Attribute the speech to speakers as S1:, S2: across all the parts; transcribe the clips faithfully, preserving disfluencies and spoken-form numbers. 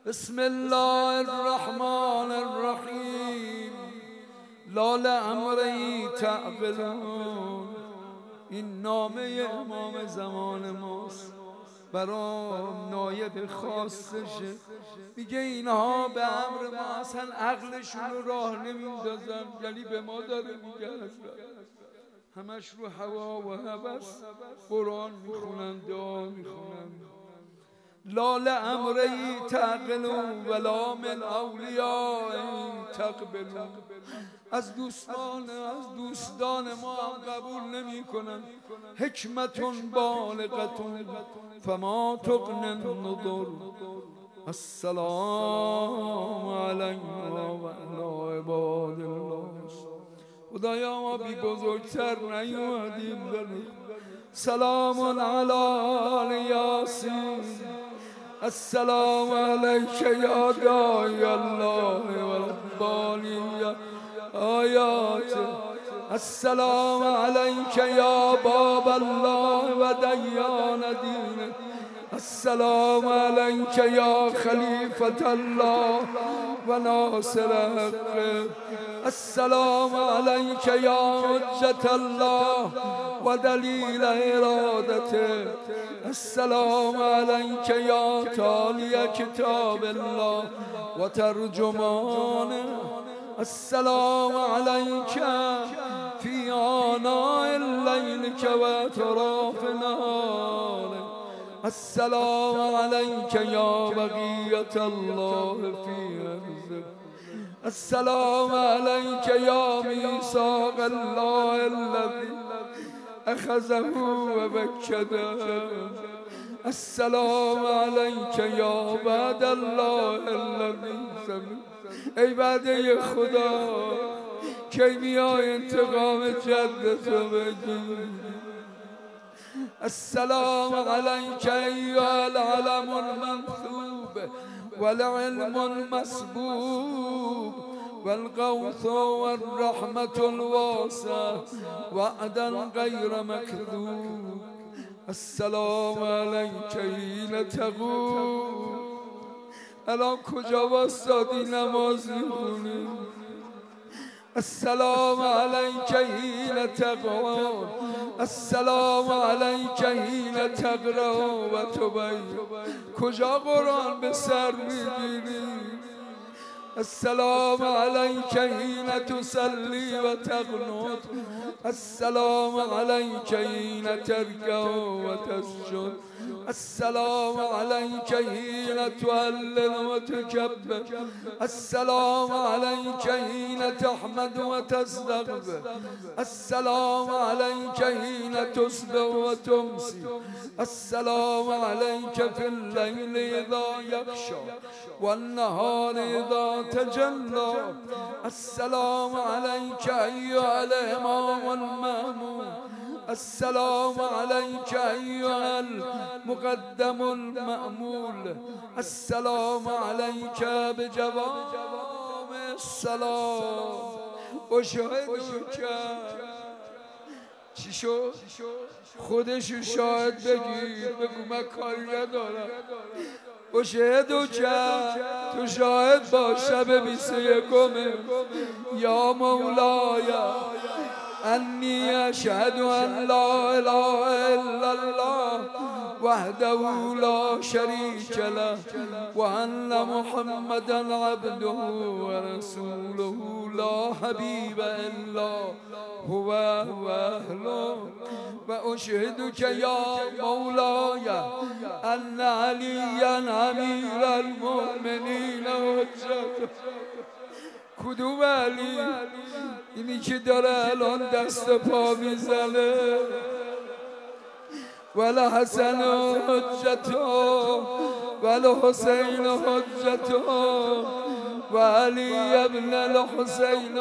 S1: بسم الله الرحمن الرحیم. لال امری تعقلون. این نامه امام زمان ماست، برام نایب خاصشه. میگه اینها به امر ما اصلا عقلشون رو راه نمیندازن، یعنی به ما داره میگه همش رو هوا و هوس قرآن میخونن، دعا میخونن. لال امری تعقلون ولا من اولیاء تقبلون. از دوستان از دوستان ما هم قبول نمی کنن. حکمتون بالغتون فما تغنی النذر. السلام علینا و علی عباد الله. خدایا ما بی بزرگتر نیومدیم. سلام علی یاسین. السلام علیک یا داعی الله و ربانی آیات. السلام علیک یا باب الله و دیان دینه. السلام علیک یا خلیفة الله و ناصر حقه. السلام علیک یا حجة الله و دلیل ارادته. السلام علیک یا تالی کتاب الله و ترجمانه. السلام علیک فی آناء اللیل و اطراف نهاره. السلام علیک یا بقیة الله فی ارضه. السلام علیک یا میثاق الله الذی اخذه و بکده. السلام علیک یا بعد الله الذی سمع. ای بعده خدا کی میای انتقام جدتو بگیری؟ السلام علیک ایها العلم المنصوب والعلم المسبوب والغوث والرحمة الواسعة وعدا غیر مکذوب. السلام علیک حین تقوم. الان کجا واسطادی نماز میخونی؟ السلام علیک حین تقوم. السلام علیک حین تقرأ و تبین. کجا قرآن به سر میگیری؟ السلام علیک حین تصلی و تقنط. السلام علیک حین ترکع و تسجد. السلام علیک حین تهلل و تکبر. السلام علیک حین تحمد و تستغفر. السلام علیک حین تصبح و تمسی. السلام علیک فی اللیل اذا یغشی و النهار اذا تجلی. السلام علیک ایها الامام المأمون. السلام علیک ایها المقدم المأمول. السلام علیک بجوام السلام. اشهدوا کرد. چی شد؟ خودشو شاهد بگیر، بگو من کاری ندارم. اشهدوا کرد، تو شاهد باش. شب بیست و یکمه. یا مولای انی اشهد ان لا اله الا الله وحده لا شریک له و ان محمدا عبده و رسوله لا حبیب الا هو و اهله. و اشهدک یا مولای ان علیا امیر المؤمنین حجته. کدوم علی؟ اینی که داره الان دست پا میزنه. ولا حسن حجته ولا حسین حجته و علی ابن الحسین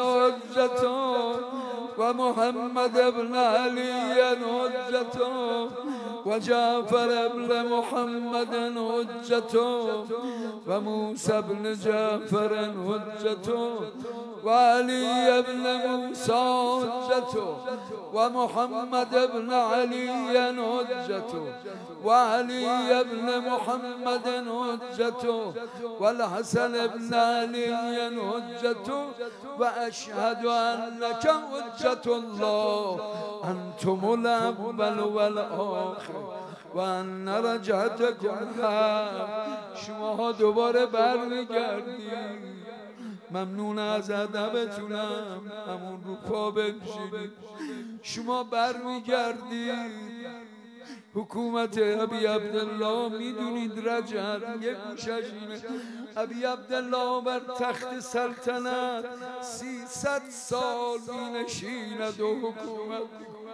S1: حجته و محمد ابن علی حجته وجعفر ابن محمد حجته وموسى بن جعفر حجته وعلي بن موسى حجته ومحمد بن علي حجته وعلي بن محمد حجته والحسن بن علي حجته وأشهد أنك حجة الله أنتم الأول والآخر و ان رجعتكم حق. شما دوباره برمیگردید. ممنون از ادبتونم، همون رو پا بنشینید. شما برمیگردید. حکومت ابی عبدالله میدونید رجب یک گوشش اینه. ابی عبدالله بر تخت سلطنت سیصد سال مینشیند و حکومت.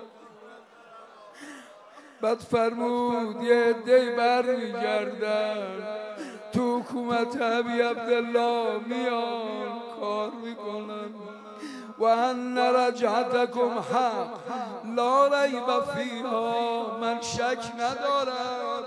S1: بعد فرمود یه عده برمیگردن تو حکومت ابی عبدالله میان کار میکنن. و ان رجعتکم حق لا ریب فیها، من شک ندارم،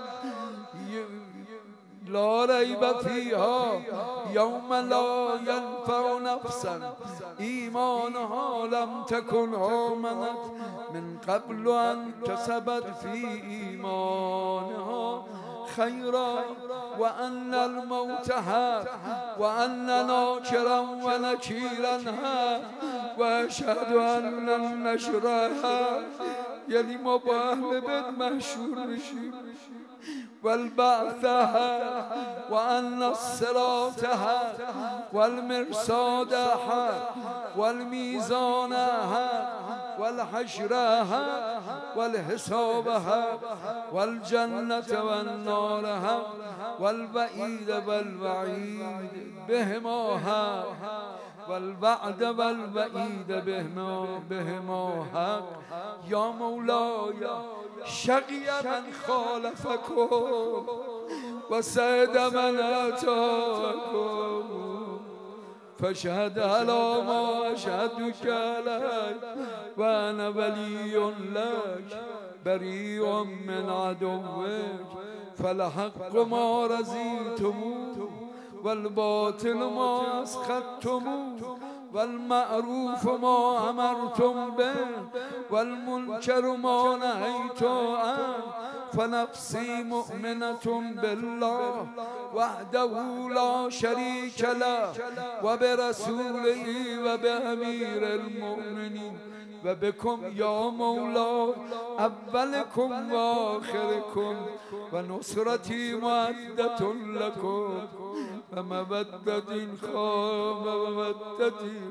S1: لا ریب فیها یوم لا ینفع نفسا ایمانها لم تکن آمنت من قبل ان کسبت فی ایمانها خیرا و ان الموت حق و ان ناکرا و نکیرا حق و اشهد ان النشر حق. یعنی ما با اهل بیت محشور میشیم. والبعث حق و ان الصراط حق والمرصاد حق والمیزان حق والحشر حق والحساب حق والجنة والنار حق والوعید والوعید بهما حق والوعد والوعید بهما بهما حق. یا مولای شقی من خالفکم و سعد من اتاکم فاشهد علی ما اشهدک علیک و انا ولی لک بریء من عدوک فالحق ما رضیتموه والباطل ما اسخطتموه والمعروف ما امرتم به والمنکر ما نهیتم عنه فنفسی مؤمنة بالله وحده لا شریک له و برسوله و بامیر المؤمنین و بكم یا مولا اولکم و آخرکم و نصرتی معدة لکم و مودتی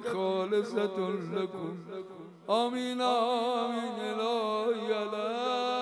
S1: خالصة لکم. آمین آمین الهی.